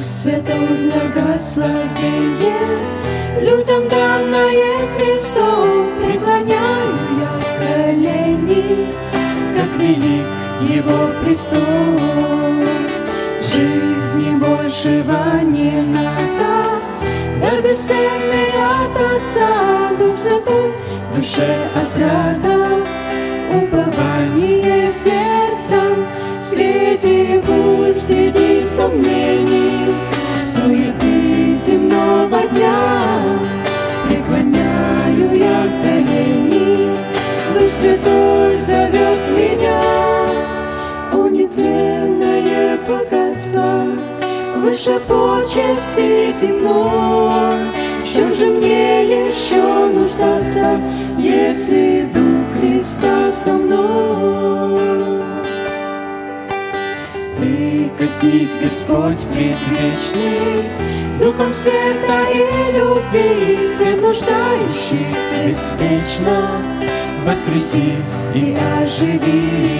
Святой благословенье, людям данное Христом, преклоняю я колени, как велик Его престол. Жизни большего не надо, дар бесценный от Отца, Дух Святой, в душе отрада, упование сердцем, среди бурь, среди сомнений, суеты земного дня, преклоняю я колени, Дух Святой зовет меня. О, нетленное богатство, выше почести земной, в чем же мне еще нуждаться, если Дух Христа со мной? Ты коснись, Господь предвечный, Духом света и любви всех нуждающих беспечно воскреси и оживи.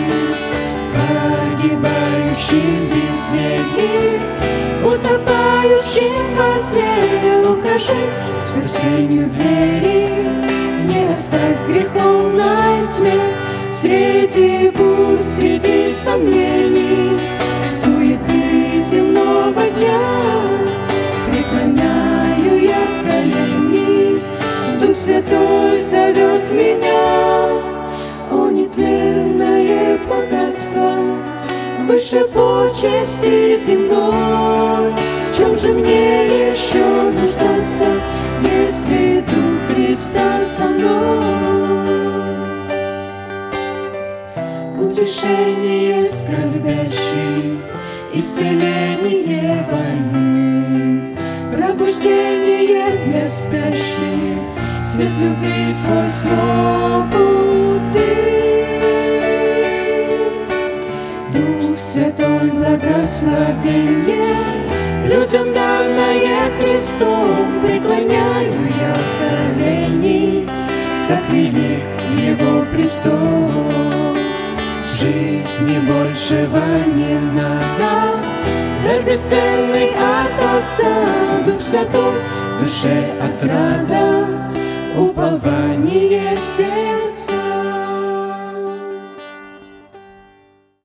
Погибающим безверии, утопающим во зле, укажи спасению двери, не оставь греховной тьме, среди бурь, среди сомнений, суеты земного дня, преклоняю я колени, Дух Святой зовет меня. О, нетленное богатство, выше почести земной, в чем же мне еще нуждаться, если Дух Христа со мной? Утешение скорбящих, исцеление больным, пробуждение для спящих, свет любви сквозь лопуты. Дух Святой благословенье, людям данное Христом, преклоняю я колени, как велик Его престол. Жизни большего не надо, дар бесценный от Отца, Дух Святой, в душе отрада, упование сердца.